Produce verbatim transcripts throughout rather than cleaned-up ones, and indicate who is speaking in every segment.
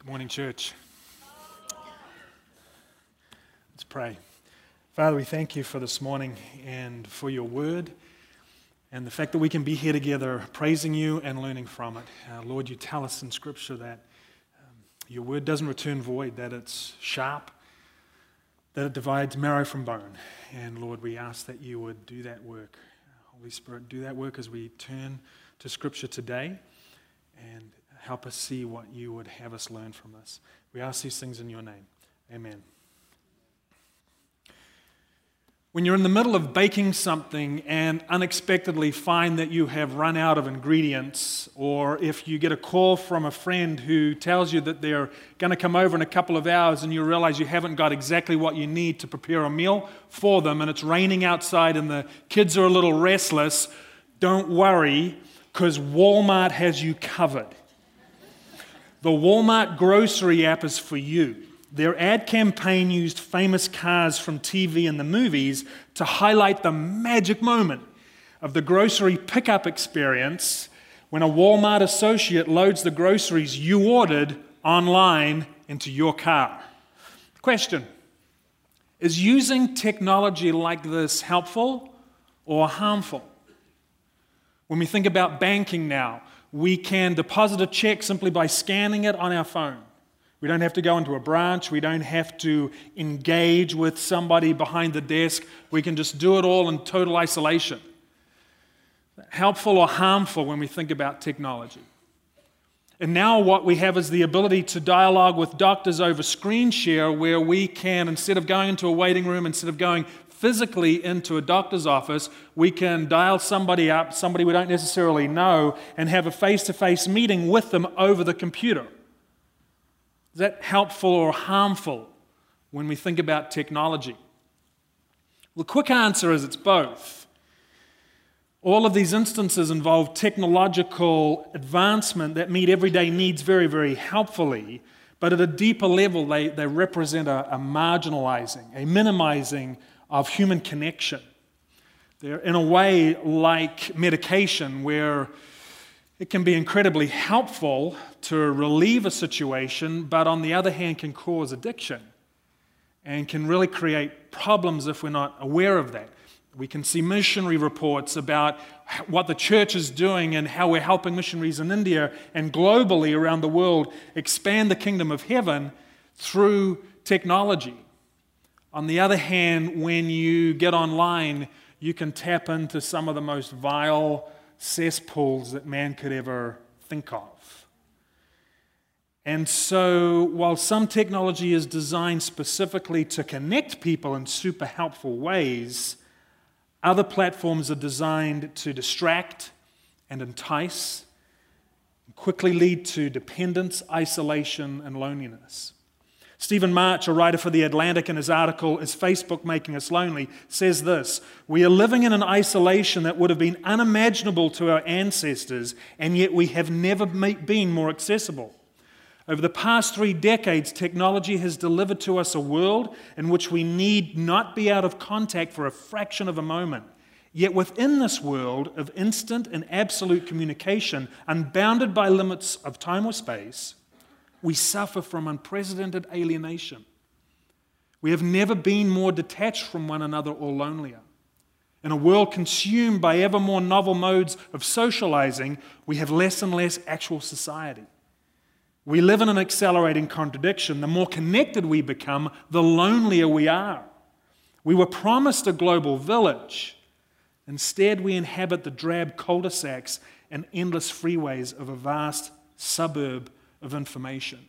Speaker 1: Good morning, church. Let's pray. Father, we thank you for this morning and for your word and the fact that we can be here together praising you and learning from it. Uh, Lord, you tell us in Scripture that um, your word doesn't return void, that it's sharp, that it divides marrow from bone. And Lord, we ask that you would do that work. Holy Spirit, do that work as we turn to Scripture today and help us see what you would have us learn from this. We ask these things in your name. Amen. When you're in the middle of baking something and unexpectedly find that you have run out of ingredients, or if you get a call from a friend who tells you that they're going to come over in a couple of hours and you realize you haven't got exactly what you need to prepare a meal for them, and it's raining outside and the kids are a little restless, don't worry, because Walmart has you covered. The Walmart grocery app is for you. Their ad campaign used famous cars from T V and the movies to highlight the magic moment of the grocery pickup experience when a Walmart associate loads the groceries you ordered online into your car. Question: is using technology like this helpful or harmful? When we think about banking now, we can deposit a check simply by scanning it on our phone. We don't have to go into a branch. We don't have to engage with somebody behind the desk. We can just do it all in total isolation. Helpful or harmful when we think about technology? And now what we have is the ability to dialogue with doctors over screen share, where we can, instead of going into a waiting room, instead of going physically into a doctor's office, we can dial somebody up, somebody we don't necessarily know, and have a face-to-face meeting with them over the computer. Is that helpful or harmful when we think about technology? Well, the quick answer is it's both. All of these instances involve technological advancement that meet everyday needs very, very helpfully, but at a deeper level, they, they represent a, a marginalizing, a minimizing of human connection. They're in a way like medication, where it can be incredibly helpful to relieve a situation, but on the other hand can cause addiction and can really create problems if we're not aware of that. We can see missionary reports about what the church is doing and how we're helping missionaries in India and globally around the world expand the kingdom of heaven through technology. On the other hand, when you get online, you can tap into some of the most vile cesspools that man could ever think of. And so, while some technology is designed specifically to connect people in super helpful ways, other platforms are designed to distract and entice, and quickly lead to dependence, isolation, and loneliness. Stephen March, a writer for The Atlantic, in his article, Is Facebook Making Us Lonely?, says this: we are living in an isolation that would have been unimaginable to our ancestors, and yet we have never been more accessible. Over the past three decades, technology has delivered to us a world in which we need not be out of contact for a fraction of a moment. Yet within this world of instant and absolute communication, unbounded by limits of time or space, we suffer from unprecedented alienation. We have never been more detached from one another or lonelier. In a world consumed by ever more novel modes of socializing, we have less and less actual society. We live in an accelerating contradiction. The more connected we become, the lonelier we are. We were promised a global village. Instead, we inhabit the drab cul-de-sacs and endless freeways of a vast suburb of information.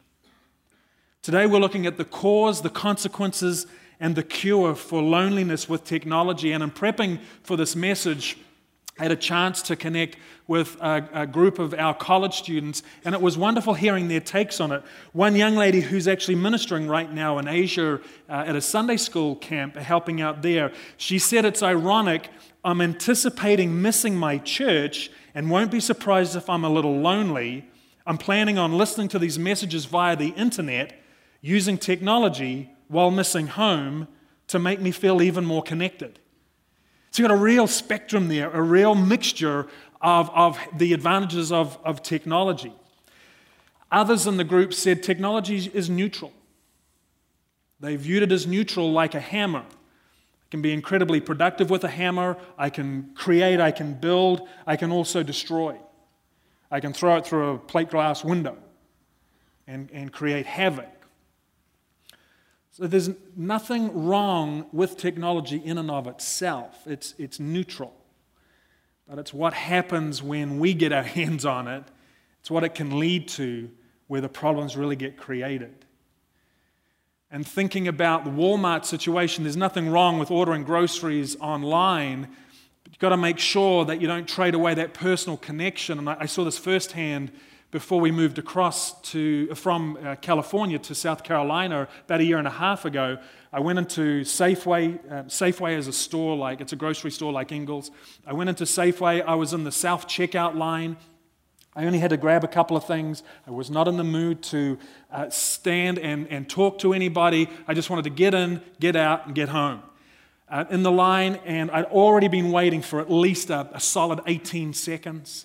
Speaker 1: Today we're looking at the cause, the consequences, and the cure for loneliness with technology. And in prepping for this message, I had a chance to connect with a, a group of our college students, and it was wonderful hearing their takes on it. One young lady who's actually ministering right now in Asia uh, at a Sunday school camp, helping out there, she said, it's ironic, I'm anticipating missing my church and won't be surprised if I'm a little lonely. I'm planning on listening to these messages via the internet, using technology while missing home to make me feel even more connected. So you've got a real spectrum there, a real mixture of, of the advantages of, of technology. Others in the group said technology is neutral. They viewed it as neutral, like a hammer. I can be incredibly productive with a hammer. I can create, I can build, I can also destroy. I can throw it through a plate glass window and, and create havoc. So there's nothing wrong with technology in and of itself. It's, it's neutral. But it's what happens when we get our hands on it. It's what it can lead to where the problems really get created. And thinking about the Walmart situation, there's nothing wrong with ordering groceries online, but you've got to make sure that you don't trade away that personal connection. And I, I saw this firsthand before we moved across to from uh, California to South Carolina about a year and a half ago. I went into Safeway. Uh, Safeway is a store like, it's a grocery store like Ingles. I went into Safeway. I was in the self checkout line. I only had to grab a couple of things. I was not in the mood to uh, stand and, and talk to anybody. I just wanted to get in, get out, and get home. Uh, in the line, and I'd already been waiting for at least a, a solid eighteen seconds.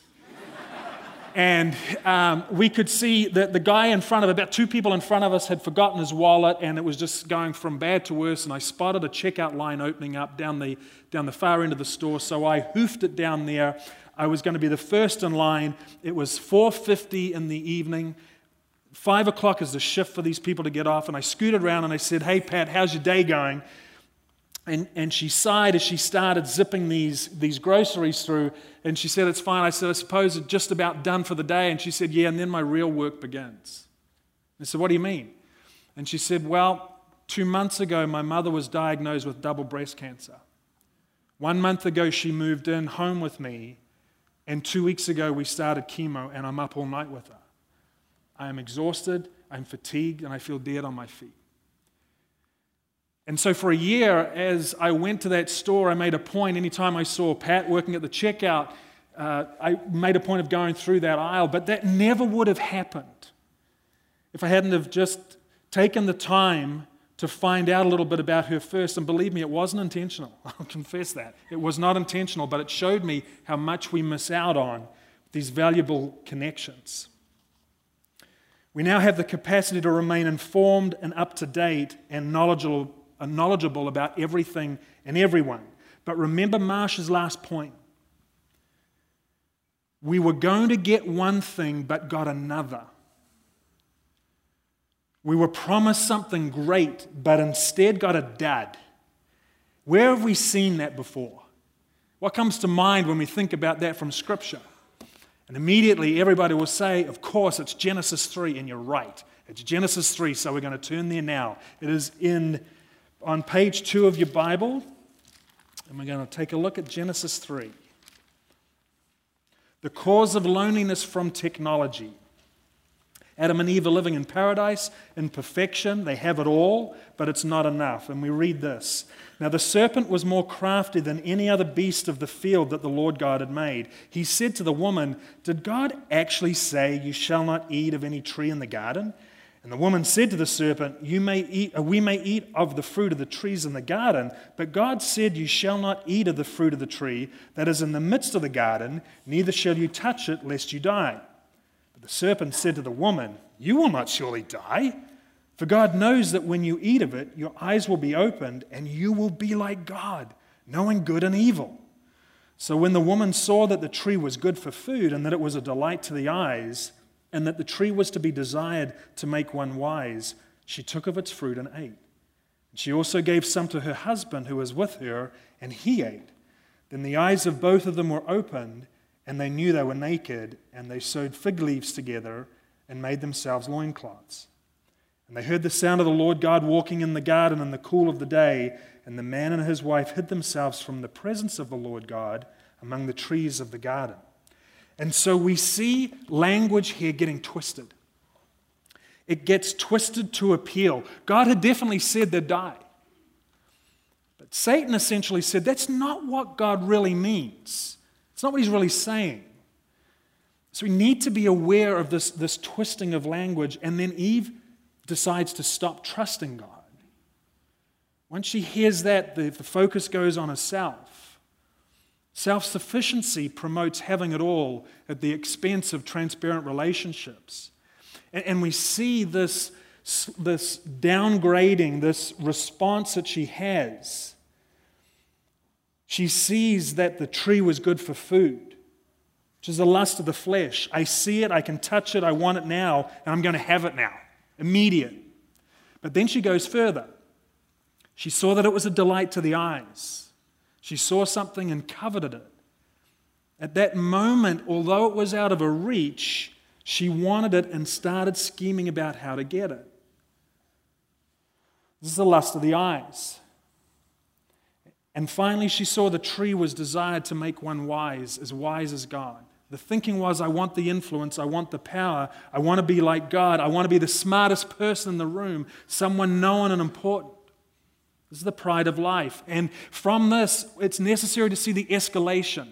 Speaker 1: And um, we could see that the guy in front of, about two people in front of us had forgotten his wallet, and it was just going from bad to worse, and I spotted a checkout line opening up down the, down the far end of the store, so I hoofed it down there. I was going to be the first in line. It was four fifty in the evening. Five o'clock is the shift for these people to get off, and I scooted around and I said, "Hey, Pat, how's your day going?" And, and she sighed as she started zipping these, these groceries through, and she said, "It's fine." I said, "I suppose it's just about done for the day." And she said, "Yeah, and then my real work begins." I said, "What do you mean?" And she said, "Well, two months ago, my mother was diagnosed with double breast cancer. One month ago, she moved in home with me, and two weeks ago, we started chemo, and I'm up all night with her. I am exhausted, I'm fatigued, and I feel dead on my feet." And so for a year, as I went to that store, I made a point, anytime I saw Pat working at the checkout, uh, I made a point of going through that aisle, but that never would have happened if I hadn't have just taken the time to find out a little bit about her first. And believe me, it wasn't intentional. I'll confess that. It was not intentional, but it showed me how much we miss out on these valuable connections. We now have the capacity to remain informed and up to date and knowledgeable, uh, knowledgeable about everything and everyone. But remember Marsha's last point. We were going to get one thing, but got another. We were promised something great, but instead got a dud. Where have we seen that before? What comes to mind when we think about that from Scripture? And immediately everybody will say, of course, it's Genesis three, and you're right. It's Genesis three, so we're going to turn there now. It is in on page two of your Bible, and we're going to take a look at Genesis three. The cause of loneliness from technology. Adam and Eve are living in paradise, in perfection. They have it all, but it's not enough. And we read this. Now the serpent was more crafty than any other beast of the field that the Lord God had made. He said to the woman, "Did God actually say, 'You shall not eat of any tree in the garden'?" And the woman said to the serpent, "You may eat, we may eat of the fruit of the trees in the garden, but God said, 'You shall not eat of the fruit of the tree that is in the midst of the garden, neither shall you touch it, lest you die.' The serpent said to the woman, 'You will not surely die, for God knows that when you eat of it, your eyes will be opened, and you will be like God, knowing good and evil.' So when the woman saw that the tree was good for food, and that it was a delight to the eyes, and that the tree was to be desired to make one wise, she took of its fruit and ate. And she also gave some to her husband who was with her, and he ate. Then the eyes of both of them were opened, and they knew they were naked, and they sewed fig leaves together and made themselves loincloths. And they heard the sound of the Lord God walking in the garden in the cool of the day, and the man and his wife hid themselves from the presence of the Lord God among the trees of the garden." And so we see language here getting twisted. It gets twisted to appeal. God had definitely said they'd die. But Satan essentially said that's not what God really means. It's not what he's really saying. So we need to be aware of this, this twisting of language, and then Eve decides to stop trusting God. Once she hears that, the, the focus goes on herself. Self-sufficiency promotes having it all at the expense of transparent relationships. And, and we see this, this downgrading, this response that she has. She sees that the tree was good for food, which is the lust of the flesh. I see it, I can touch it, I want it now, and I'm going to have it now. Immediate. But then she goes further. She saw that it was a delight to the eyes. She saw something and coveted it. At that moment, although it was out of her reach, she wanted it and started scheming about how to get it. This is the lust of the eyes. And finally, she saw the tree was desired to make one wise, as wise as God. The thinking was, I want the influence, I want the power, I want to be like God, I want to be the smartest person in the room, someone known and important. This is the pride of life. And from this, it's necessary to see the escalation.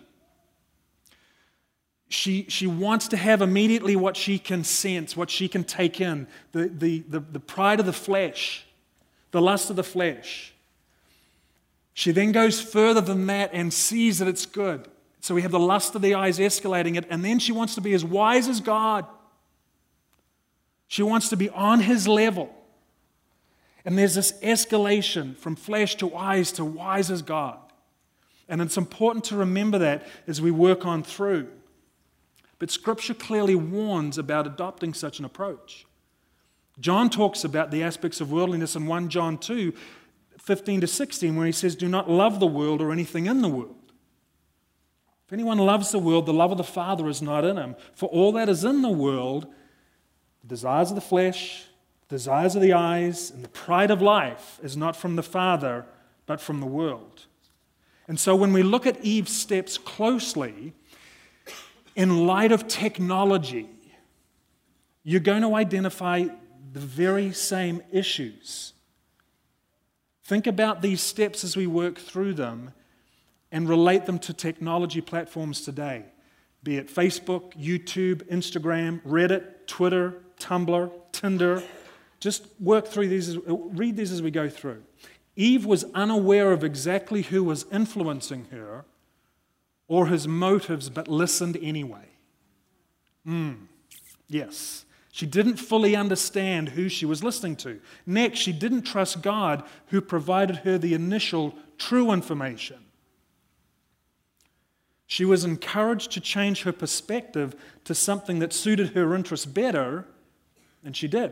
Speaker 1: She, she wants to have immediately what she can sense, what she can take in, the, the, the, the pride of the flesh, the lust of the flesh. She then goes further than that and sees that it's good. So we have the lust of the eyes escalating it, and then she wants to be as wise as God. She wants to be on His level. And there's this escalation from flesh to eyes to wise as God. And it's important to remember that as we work on through. But Scripture clearly warns about adopting such an approach. John talks about the aspects of worldliness in First John two, fifteen to sixteen, where he says, do not love the world or anything in the world. If anyone loves the world, the love of the Father is not in him. For all that is in the world, the desires of the flesh, the desires of the eyes, and the pride of life is not from the Father, but from the world. And so when we look at Eve's steps closely, in light of technology, you're going to identify the very same issues. Think about these steps as we work through them and relate them to technology platforms today, be it Facebook, YouTube, Instagram, Reddit, Twitter, Tumblr, Tinder. Just work through these, read these as we go through. Eve was unaware of exactly who was influencing her or his motives, but listened anyway. Mm, yes. She didn't fully understand who she was listening to. Next, she didn't trust God, who provided her the initial true information. She was encouraged to change her perspective to something that suited her interests better, and she did.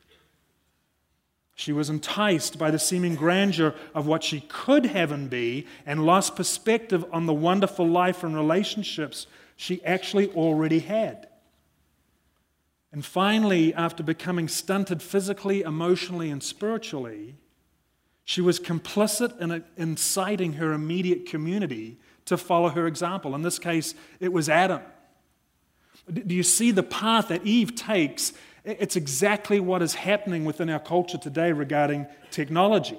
Speaker 1: She was enticed by the seeming grandeur of what she could have and be, and lost perspective on the wonderful life and relationships she actually already had. And finally, after becoming stunted physically, emotionally, and spiritually, she was complicit in inciting her immediate community to follow her example. In this case, it was Adam. Do you see the path that Eve takes? It's exactly what is happening within our culture today regarding technology.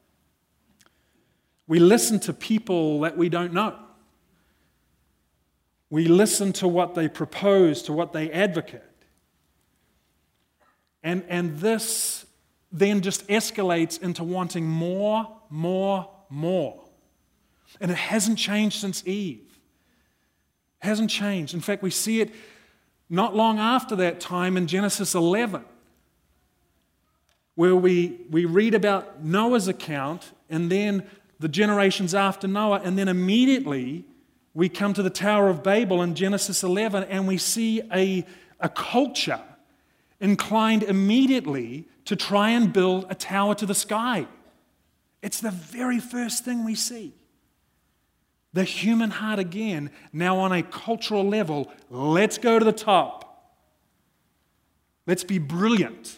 Speaker 1: We listen to people that we don't know. We listen to what they propose, to what they advocate. And, and this then just escalates into wanting more, more, more. And it hasn't changed since Eve. It hasn't changed. In fact, we see it not long after that time in Genesis eleven, where we, we read about Noah's account and then the generations after Noah, and then immediately we come to the Tower of Babel in Genesis eleven, and we see a, a culture inclined immediately to try and build a tower to the sky. It's the very first thing we see. The human heart again, now on a cultural level, let's go to the top. Let's be brilliant.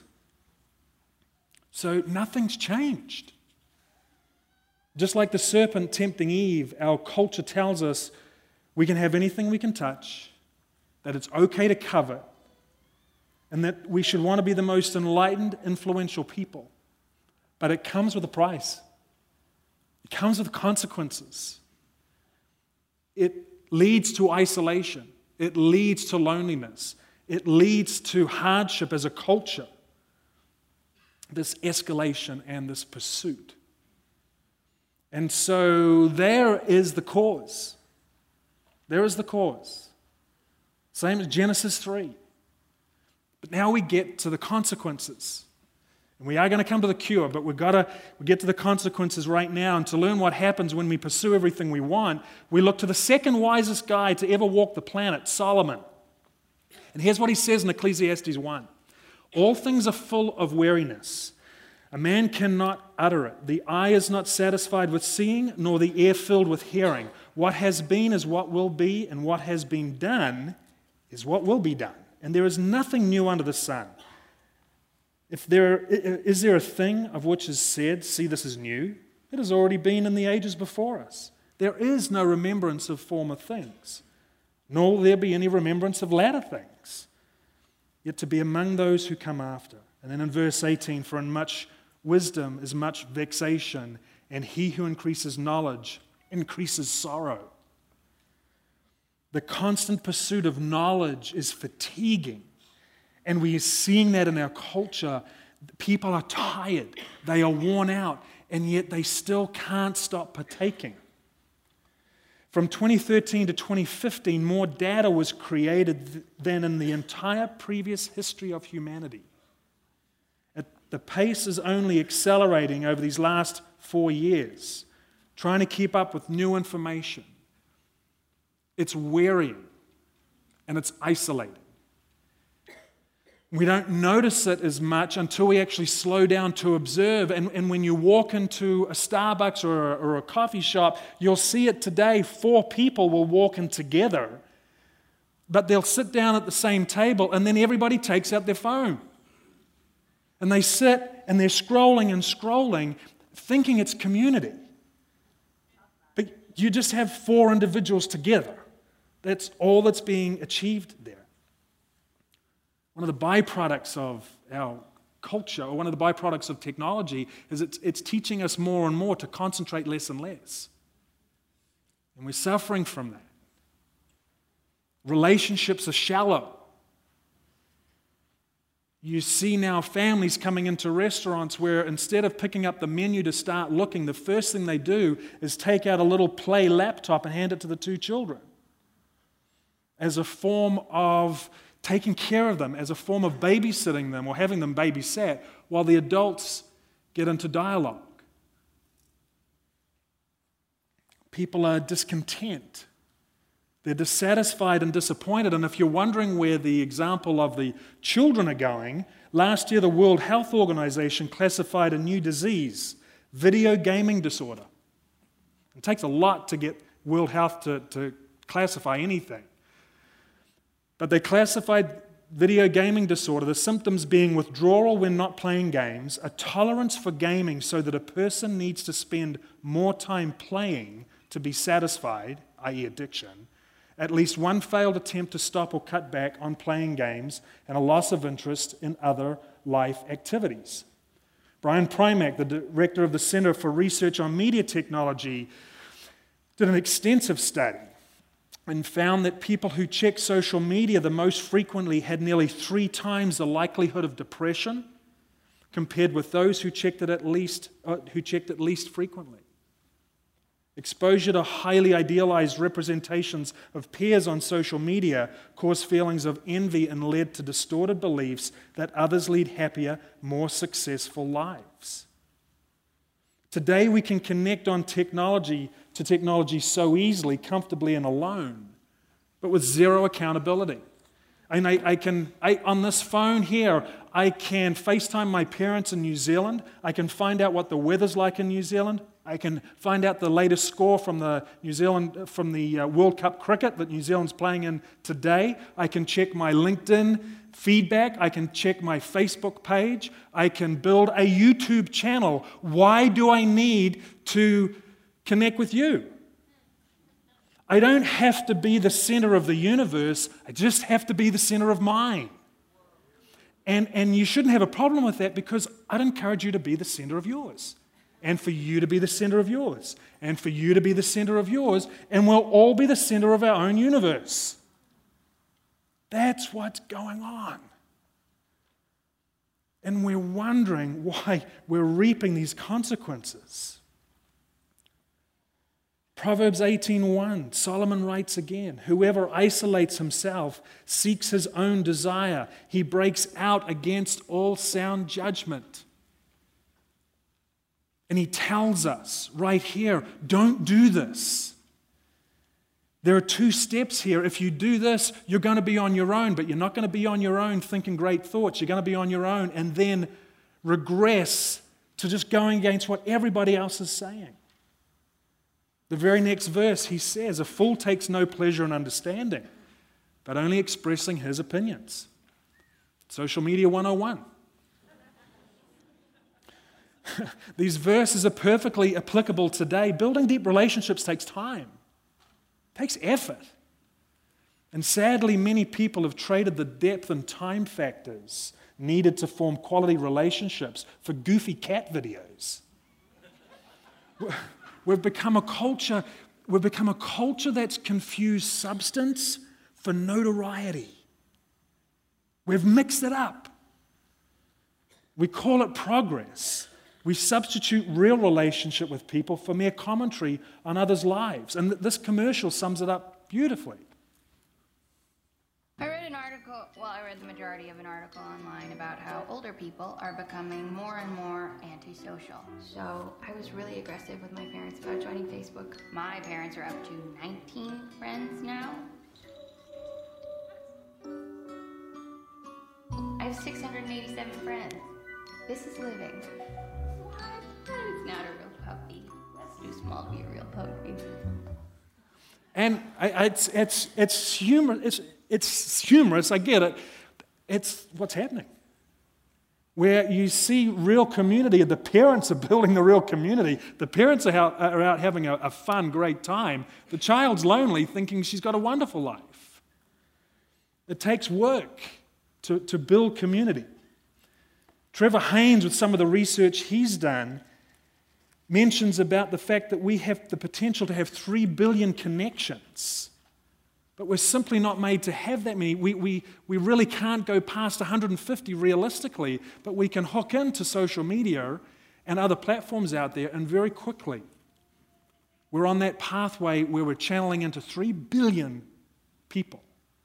Speaker 1: So nothing's changed. Just like the serpent tempting Eve, our culture tells us we can have anything we can touch, that it's okay to covet, and that we should want to be the most enlightened, influential people. But it comes with a price. It comes with consequences. It leads to isolation. It leads to loneliness. It leads to hardship as a culture. This escalation and this pursuit. And so there is the cause. There is the cause. Same as Genesis three. But now we get to the consequences. And we are going to come to the cure, but we've got to we get to the consequences right now. And to learn what happens when we pursue everything we want, we look to the second wisest guy to ever walk the planet, Solomon. And here's what he says in Ecclesiastes one. All things are full of weariness. A man cannot utter it. The eye is not satisfied with seeing, nor the ear filled with hearing. What has been is what will be, and what has been done is what will be done. And there is nothing new under the sun. If there is there a thing of which is said, see, this is new, it has already been in the ages before us. There is no remembrance of former things, nor will there be any remembrance of latter things, yet to be among those who come after. And then in verse eighteen, for in much wisdom is much vexation, and he who increases knowledge increases sorrow. The constant pursuit of knowledge is fatiguing. And we are seeing that in our culture. People are tired, they are worn out, and yet they still can't stop partaking. From twenty thirteen to twenty fifteen, more data was created than in the entire previous history of humanity. The pace is only accelerating over these last four years, trying to keep up with new information. It's wearying and it's isolating. We don't notice it as much until we actually slow down to observe. And, and when you walk into a Starbucks or a, or a coffee shop, you'll see it today. Four people will walk in together, but they'll sit down at the same table and then everybody takes out their phone. And they sit and they're scrolling and scrolling, thinking it's community. But you just have four individuals together. That's all that's being achieved there. One of the byproducts of our culture, or one of the byproducts of technology, is it's, it's teaching us more and more to concentrate less and less. And we're suffering from that. Relationships are shallow. You see now families coming into restaurants where instead of picking up the menu to start looking, the first thing they do is take out a little Play laptop and hand it to the two children as a form of taking care of them, as a form of babysitting them or having them babysat while the adults get into dialogue. People are discontent. They're dissatisfied and disappointed. And if you're wondering where the example of the children are going, last year the World Health Organization classified a new disease, video gaming disorder. It takes a lot to get World Health to, to classify anything. But they classified video gaming disorder, the symptoms being withdrawal when not playing games, a tolerance for gaming so that a person needs to spend more time playing to be satisfied, that is addiction, at least one failed attempt to stop or cut back on playing games, and a loss of interest in other life activities. Brian Primack, the director of the Center for Research on Media Technology, did an extensive study and found that people who check social media the most frequently had nearly three times the likelihood of depression compared with those who checked it at least, uh, who checked it least frequently. Exposure to highly idealized representations of peers on social media caused feelings of envy and led to distorted beliefs that others lead happier, more successful lives. Today we can connect on technology to technology so easily, comfortably, and alone, but with zero accountability. And I, I can, I, on this phone here, I can FaceTime my parents in New Zealand. I can find out what the weather's like in New Zealand. I can find out the latest score from the New Zealand from the uh, World Cup cricket that New Zealand's playing in today. I can check my LinkedIn feedback. I can check my Facebook page. I can build a YouTube channel. Why do I need to connect with you? I don't have to be the center of the universe. I just have to be the center of mine. And, and you shouldn't have a problem with that, because I'd encourage you to be the center of yours. And for you to be the center of yours. And for you to be the center of yours. And we'll all be the center of our own universe. That's what's going on. And we're wondering why we're reaping these consequences. Proverbs eighteen one, Solomon writes again, whoever isolates himself seeks his own desire. He breaks out against all sound judgment. And he tells us right here, don't do this. There are two steps here. If you do this, you're going to be on your own, but you're not going to be on your own thinking great thoughts. You're going to be on your own and then regress to just going against what everybody else is saying. The very next verse, he says, a fool takes no pleasure in understanding, but only expressing his opinions. Social Media one oh one. These verses are perfectly applicable today. Building deep relationships takes time, takes effort. And sadly, many people have traded the depth and time factors needed to form quality relationships for goofy cat videos. We've become a culture, we've become a culture that's confused substance for notoriety. We've mixed it up. We call it progress. We substitute real relationship with people for mere commentary on others' lives. And this commercial sums it up beautifully.
Speaker 2: I read an article, well, I read the majority of an article online about how older people are becoming more and more antisocial. So I was really aggressive with my parents about joining Facebook. My parents are up to nineteen friends now. I have six hundred eighty-seven friends. This is living. What? It's not a real puppy. That's too small to be a real puppy.
Speaker 1: And I, it's, it's, it's humor. It's, It's humorous, I get it. It's what's happening. Where you see real community, the parents are building the real community. The parents are out, are out having a, a fun, great time. The child's lonely, thinking she's got a wonderful life. It takes work to, to build community. Trevor Haynes, with some of the research he's done, mentions about the fact that we have the potential to have three billion connections. But we're simply not made to have that many. We, we, we really can't go past one hundred fifty realistically, but we can hook into social media and other platforms out there, and very quickly we're on that pathway where we're channeling into three billion people.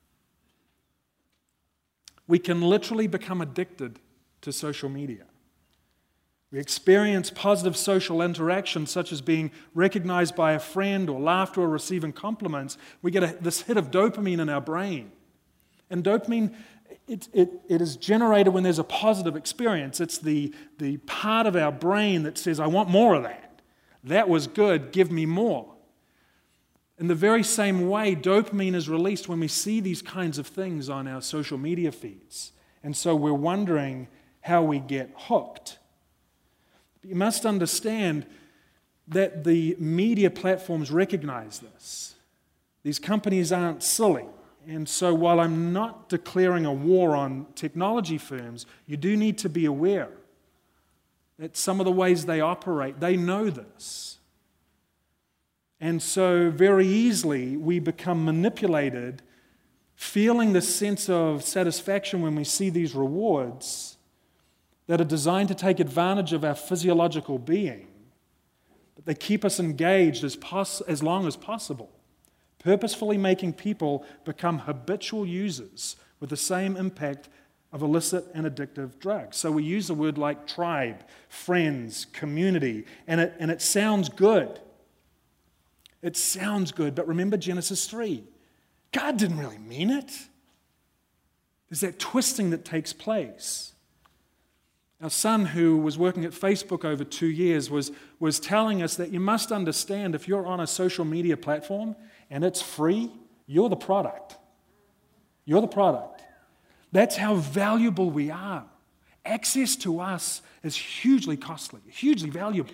Speaker 1: We can literally become addicted to social media. We experience positive social interaction, such as being recognized by a friend or laughter or receiving compliments. We get a, this hit of dopamine in our brain. And dopamine, it, it, it is generated when there's a positive experience. It's the, the part of our brain that says, I want more of that. That was good, give me more. In the very same way, dopamine is released when we see these kinds of things on our social media feeds. And so we're wondering how we get hooked. But you must understand that the media platforms recognize this. These companies aren't silly. And so while I'm not declaring a war on technology firms, you do need to be aware that some of the ways they operate, they know this. And so very easily we become manipulated, feeling this sense of satisfaction when we see these rewards that are designed to take advantage of our physiological being, but they keep us engaged as, pos- as long as possible, purposefully making people become habitual users with the same impact of illicit and addictive drugs. So we use a word like tribe, friends, community, and it, and it sounds good. It sounds good, but remember Genesis three. God didn't really mean it. There's that twisting that takes place. Our son, who was working at Facebook over two years, was, was telling us that you must understand if you're on a social media platform and it's free, you're the product. You're the product. That's how valuable we are. Access to us is hugely costly, hugely valuable.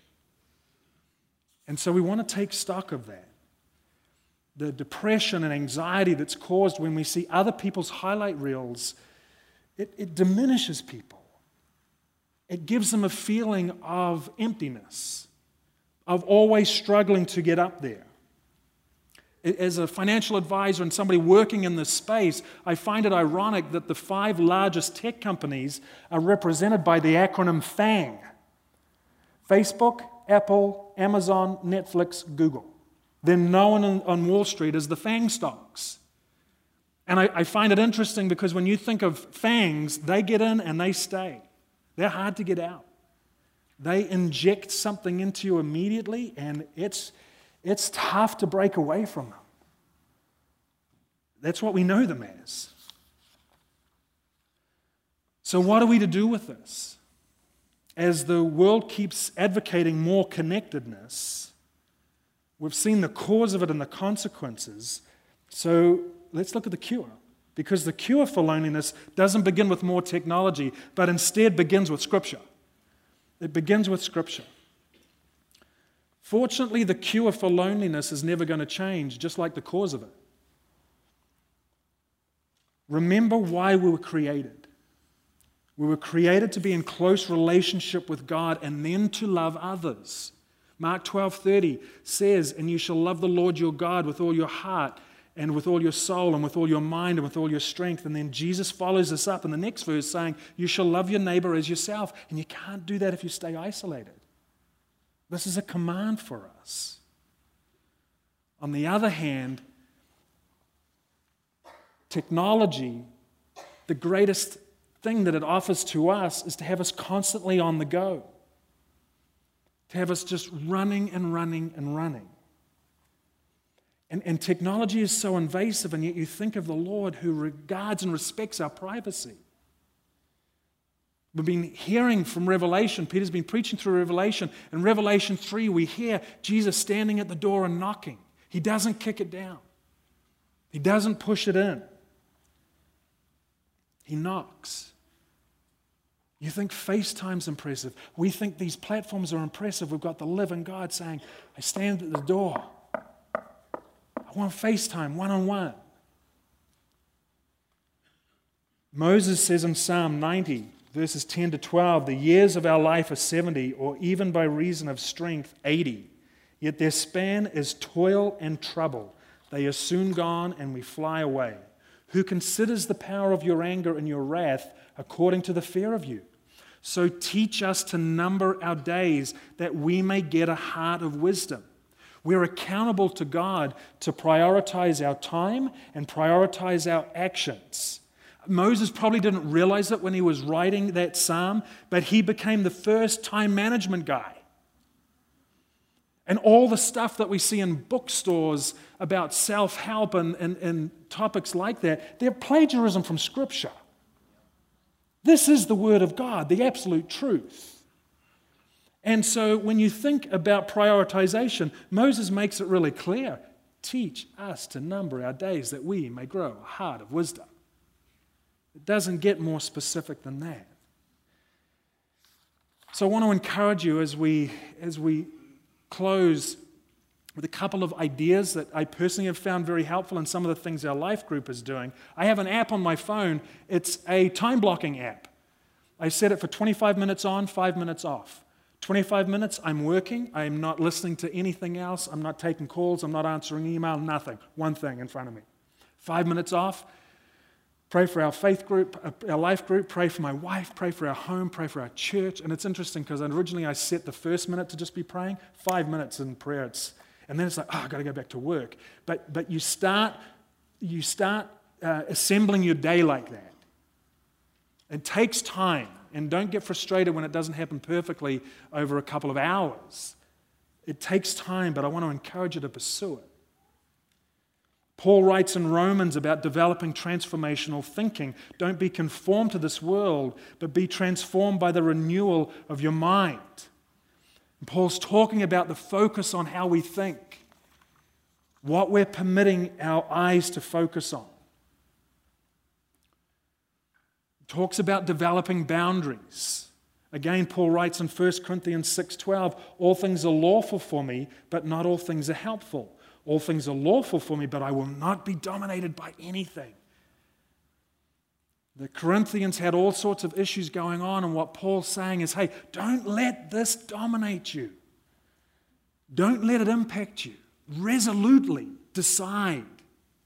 Speaker 1: And so we want to take stock of that. The depression and anxiety that's caused when we see other people's highlight reels, it, it diminishes people. It gives them a feeling of emptiness, of always struggling to get up there. As a financial advisor and somebody working in this space, I find it ironic that the five largest tech companies are represented by the acronym FANG. Facebook, Apple, Amazon, Netflix, Google. They're known on, on Wall Street as the FANG stocks. And I, I find it interesting because when you think of FANGs, they get in and they stay. They're hard to get out. They inject something into you immediately, and it's, it's tough to break away from them. That's what we know them as. So what are we to do with this? As the world keeps advocating more connectedness, we've seen the cause of it and the consequences. So let's look at the cure. Because the cure for loneliness doesn't begin with more technology, but instead begins with Scripture. It begins with Scripture. Fortunately, the cure for loneliness is never going to change, just like the cause of it. Remember why we were created. We were created to be in close relationship with God and then to love others. Mark twelve thirty says, "And you shall love the Lord your God with all your heart and with all your soul and with all your mind and with all your strength." And then Jesus follows this up in the next verse saying, "You shall love your neighbor as yourself." And you can't do that if you stay isolated. This is a command for us. On the other hand, technology, the greatest thing that it offers to us is to have us constantly on the go. To have us just running and running and running. And, and technology is so invasive, and yet you think of the Lord who regards and respects our privacy. We've been hearing from Revelation. Peter's been preaching through Revelation. In Revelation three, we hear Jesus standing at the door and knocking. He doesn't kick it down. He doesn't push it in. He knocks. You think FaceTime's impressive. We think these platforms are impressive. We've got the living God saying, "I stand at the door. I want FaceTime, one-on-one." Moses says in Psalm ninety, verses ten to twelve, "The years of our life are seventy, or even by reason of strength, eighty. Yet their span is toil and trouble. They are soon gone, and we fly away. Who considers the power of your anger and your wrath according to the fear of you? So teach us to number our days, that we may get a heart of wisdom." We're accountable to God to prioritize our time and prioritize our actions. Moses probably didn't realize it when he was writing that psalm, but he became the first time management guy. And all the stuff that we see in bookstores about self-help and, and, and topics like that, they're plagiarism from Scripture. This is the Word of God, the absolute truth. And so when you think about prioritization, Moses makes it really clear. Teach us to number our days that we may grow a heart of wisdom. It doesn't get more specific than that. So I want to encourage you as we, as we close with a couple of ideas that I personally have found very helpful in some of the things our life group is doing. I have an app on my phone. It's a time blocking app. I set it for twenty-five minutes on, five minutes off. twenty-five minutes, I'm working. I'm not listening to anything else. I'm not taking calls. I'm not answering email, nothing. One thing in front of me. Five minutes off. Pray for our faith group, our life group, pray for my wife, pray for our home, pray for our church. And it's interesting because originally I set the first minute to just be praying, five minutes in prayer. It's, and then it's like, oh, I've got to go back to work. But but you start, you start uh, assembling your day like that. It takes time. And don't get frustrated when it doesn't happen perfectly over a couple of hours. It takes time, but I want to encourage you to pursue it. Paul writes in Romans about developing transformational thinking. Don't be conformed to this world, but be transformed by the renewal of your mind. And Paul's talking about the focus on how we think, what we're permitting our eyes to focus on. He talks about developing boundaries. Again, Paul writes in First Corinthians six twelve, "All things are lawful for me, but not all things are helpful. All things are lawful for me, but I will not be dominated by anything." The Corinthians had all sorts of issues going on, and what Paul's saying is, hey, don't let this dominate you. Don't let it impact you. Resolutely decide.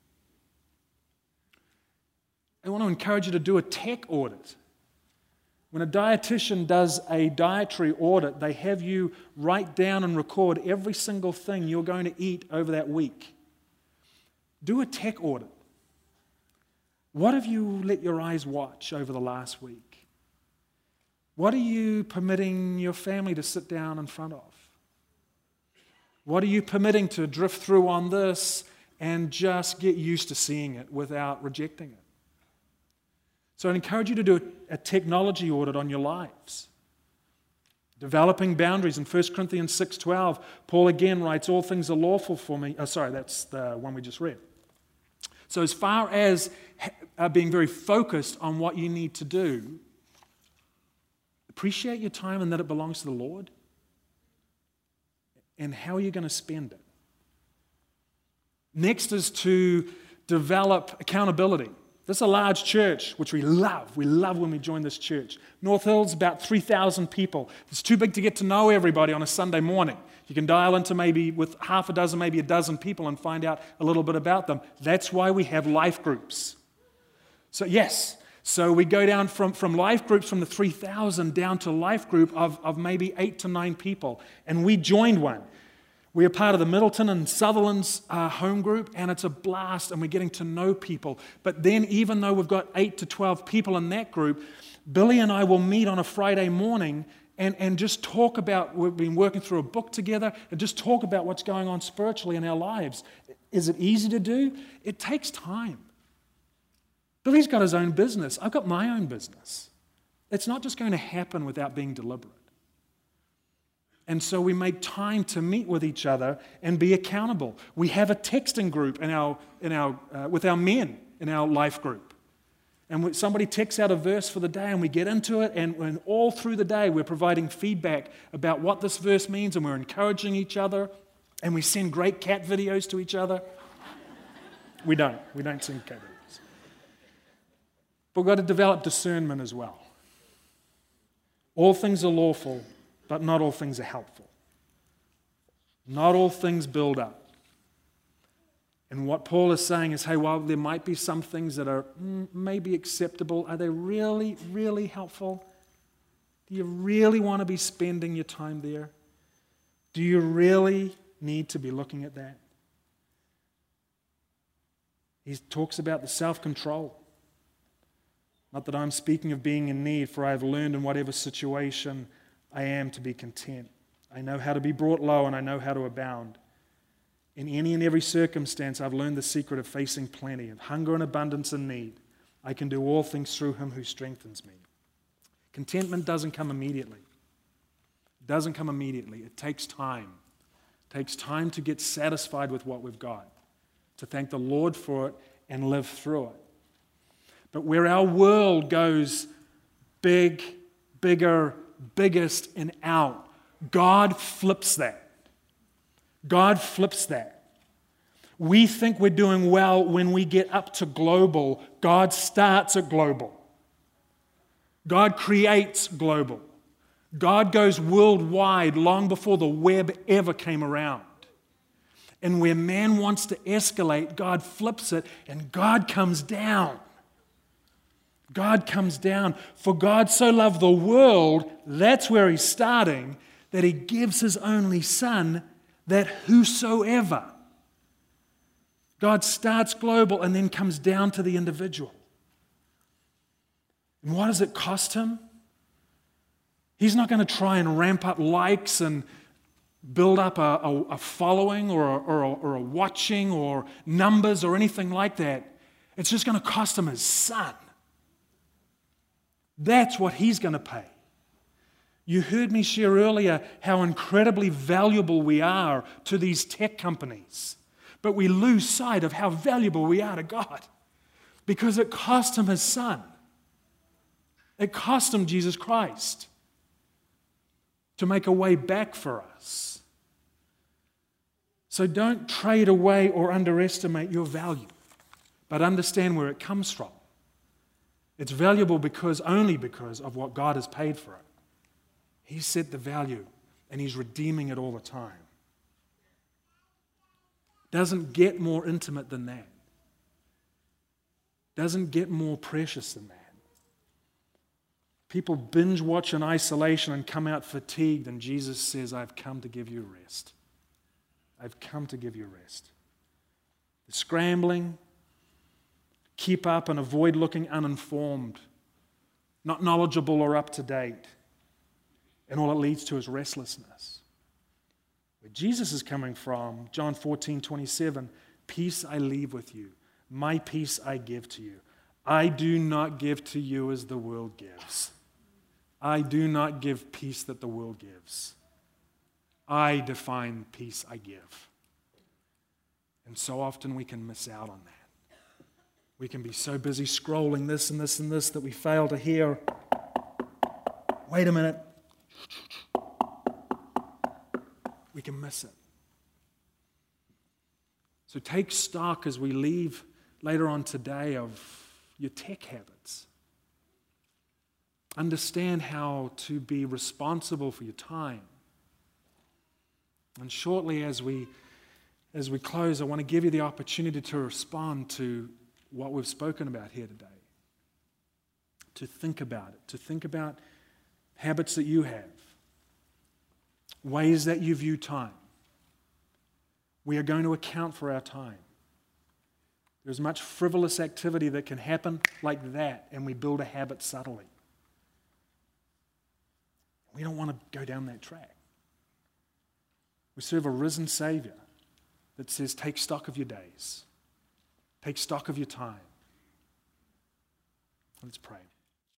Speaker 1: I want to encourage you to do a tech audit. When a dietitian does a dietary audit, they have you write down and record every single thing you're going to eat over that week. Do a tech audit. What have you let your eyes watch over the last week? What are you permitting your family to sit down in front of? What are you permitting to drift through on this and just get used to seeing it without rejecting it? So I encourage you to do a, a technology audit on your lives. Developing boundaries. In First Corinthians six twelve, Paul again writes, all things are lawful for me. Oh, sorry, that's the one we just read. So as far as uh, being very focused on what you need to do, appreciate your time and that it belongs to the Lord. And how are you going to spend it? Next is to develop accountability. This is a large church, which we love. We love when we join this church. North Hill's about three thousand people. It's too big to get to know everybody on a Sunday morning. You can dial into maybe with half a dozen, maybe a dozen people and find out a little bit about them. That's why we have life groups. So yes, so we go down from, from life groups from the three thousand down to life group of, of maybe eight to nine people. And we joined one. We are part of the Middleton and Sutherland's uh, home group, and it's a blast, and we're getting to know people. But then, even though we've got eight to twelve people in that group, Billy and I will meet on a Friday morning and, and just talk about, we've been working through a book together, and just talk about what's going on spiritually in our lives. Is it easy to do? It takes time. Billy's got his own business. I've got my own business. It's not just going to happen without being deliberate. And so we make time to meet with each other and be accountable. We have a texting group in our, in our, uh, with our men in our life group. And somebody texts out a verse for the day and we get into it, and, and all through the day we're providing feedback about what this verse means, and we're encouraging each other, and we send great cat videos to each other. We don't. We don't send cat videos. But we've got to develop discernment as well. All things are lawful, but not all things are helpful. Not all things build up. And what Paul is saying is, hey, while there might be some things that are mm, maybe acceptable, are they really, really helpful? Do you really want to be spending your time there? Do you really need to be looking at that? He talks about the self-control. Not that I'm speaking of being in need, for I have learned in whatever situation I am to be content. I know how to be brought low, and I know how to abound. In any and every circumstance, I've learned the secret of facing plenty, of hunger and abundance and need. I can do all things through him who strengthens me. Contentment doesn't come immediately. It doesn't come immediately. It takes time. It takes time to get satisfied with what we've got, to thank the Lord for it and live through it. But where our world goes big, bigger, biggest, and out, God flips that. God flips that. We think we're doing well when we get up to global. God starts at global. God creates global. God goes worldwide long before the web ever came around. And where man wants to escalate, God flips it, and God comes down. God comes down. For God so loved the world, that's where he's starting, that he gives his only son, that whosoever. God starts global and then comes down to the individual. And what does it cost him? He's not going to try and ramp up likes and build up a, a, a following or a, or, a, or a watching or numbers or anything like that. It's just going to cost him his son. That's what he's going to pay. You heard me share earlier how incredibly valuable we are to these tech companies. But we lose sight of how valuable we are to God because it cost him his son. It cost him Jesus Christ to make a way back for us. So don't trade away or underestimate your value, but understand where it comes from. It's valuable because only because of what God has paid for it. He set the value, and he's redeeming it all the time. Doesn't get more intimate than that. Doesn't get more precious than that. People binge watch in isolation and come out fatigued, and Jesus says, I've come to give you rest. I've come to give you rest. The scrambling, keep up and avoid looking uninformed, not knowledgeable or up to date. And all it leads to is restlessness. Where Jesus is coming from, John fourteen twenty-seven, peace I leave with you, my peace I give to you. I do not give to you as the world gives. I do not give peace that the world gives. I define peace I give. And so often we can miss out on that. We can be so busy scrolling this and this and this that we fail to hear, wait a minute. We can miss it. So take stock as we leave later on today of your tech habits. Understand how to be responsible for your time. And shortly as we as we close, I want to give you the opportunity to respond to what we've spoken about here today. To think about it, to think about habits that you have, ways that you view time. We are going to account for our time. There's much frivolous activity that can happen like that, and we build a habit subtly. We don't want to go down that track. We serve a risen Savior that says, take stock of your days. Take stock of your time. Let's pray.